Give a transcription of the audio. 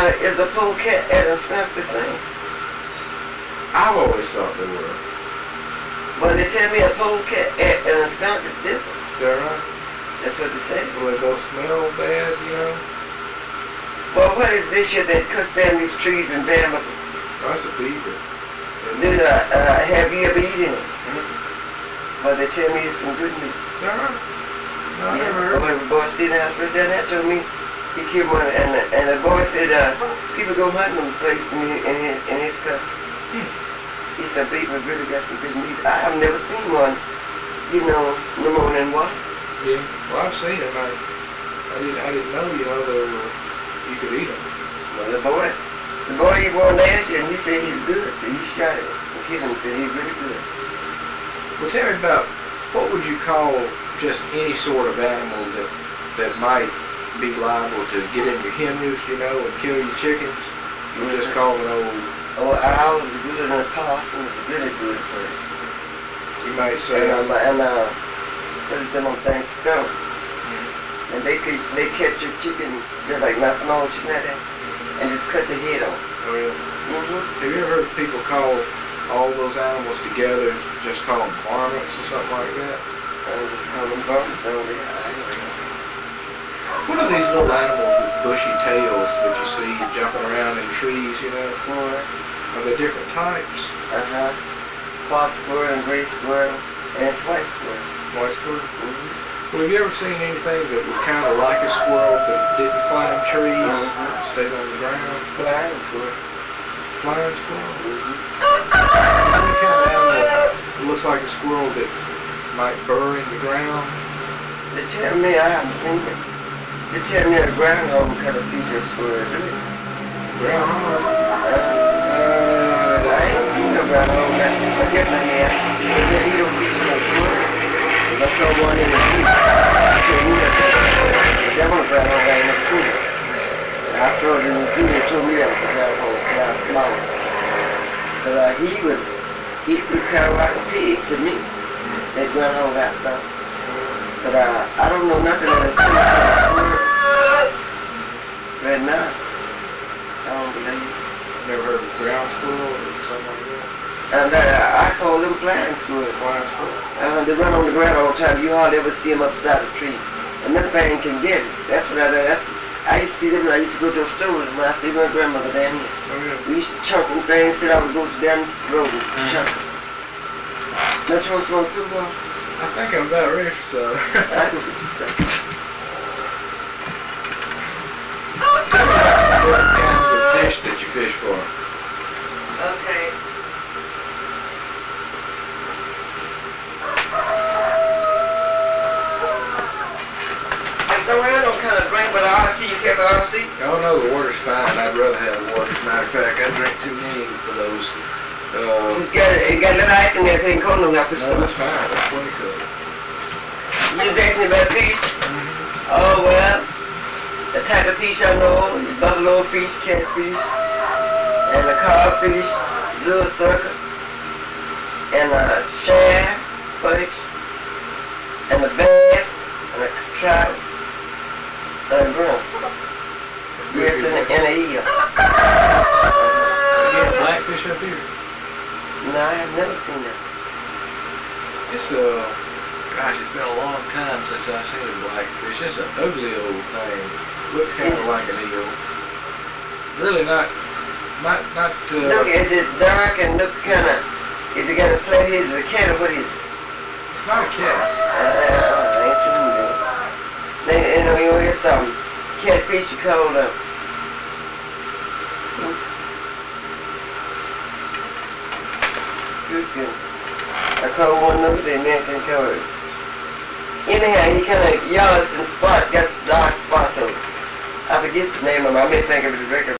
is a polecat and a skunk the same? I've always thought they were. Well, they tell me a polecat and a skunk is different. They're right. That's what they say. Well, they both smell bad, you know. Well, what is this shit that cuts down these trees and damn them? That's a beaver. Dude, have you ever eaten it? Mm-hmm. Well, they tell me it's some good meat. They're right. No, I never heard. When the boy Stephen House down there told me he killed one, and the boy said people go hunting them places in his country. He said beaver really got some good meat. I have never seen one, you know, no more than what? Yeah. Well, I've seen them. I didn't know, you know, you could eat them. Well, the boy he won last year, and he said he's good, so he shot it and killed him and said he's really good. Well, tell me about, what would you call just any sort of animal that might be liable to get in your hen roost, you know, and kill your chickens? You just call an old... Oh, owls are good and opossums are really good for it. You might say... What is them on things? Skunk. And they catch your chicken just like my small chicken like that, and just cut the head off. Oh, yeah. Mm-hmm. Have you ever heard people call all those animals together, just call them varmints or something like that? I just call them varmints, don't they? What are these little animals with bushy tails that you see jumping around in trees, you know? Squirrel. Are there different types? White squirrel and gray squirrel, and it's white squirrel. White squirrel? Mm-hmm. Well, have you ever seen anything that was kind of like a squirrel but didn't climb trees, stayed on the ground? Flying squirrel. Flying squirrel? Any Mm-hmm. kind of animal that looks like a squirrel that might burrow in the ground? They tell me I haven't seen it. They tell me a groundhog kind of feature squirrel, do it? Groundhog? I ain't seen no groundhog. I guess I have. But he don't feature no squirrel. I saw one in the zoo. That one groundhog I ain't never seen it. I saw it in the zoo and told me that was a groundhog when I was small. But he would kind of like a pig to me. That groundhog I saw. But I don't know nothing that is coming from a squirrel. Right now, I don't believe it. Never heard of ground squirrel or something like that? And I call them flying squirrels. Flying squirrel? They run on the ground all the time. You hardly ever see them upside a tree. And that thing can get it. That's what I used to see them when I used to go to a store when I stayed with my grandmother down here. Oh, yeah. We used to chunk them things, sit out and go down the road and chunk them. Don't you want some food, Mom? I think I'm about ready for some. I can get you some. What kinds of fish that you fish for? Okay. Don't have no kind of drink, but RC, you care for RC? Oh no, the water's fine. I'd rather have water. As a matter of fact, I drink too many for those. It got a little ice in there, it ain't cold enough for No, some. that's fine. That's plenty cool. You just asked me about fish? Oh, well, the type of fish I know is buffalo fish, catfish, and the codfish, zero sucker, and a shad, fish, and the bass, and a trout, and a broom. Yes, and a eel. You have blackfish up here? No, I have never seen that. It's gosh, it's been a long time since I've seen a blackfish. It's an ugly old thing. Looks kind of like an eel. Really not. Look, is it dark and look kind of? Is it got a flat head? Is it a cat or what is it? It's not a cat. I ain't seen it. You know, here's some catfish you call them. Good. I caught one the other day, man, can cover it. Anyhow, he kind of yellows and got dark spots, so I forget the name of him. I may think of it directly.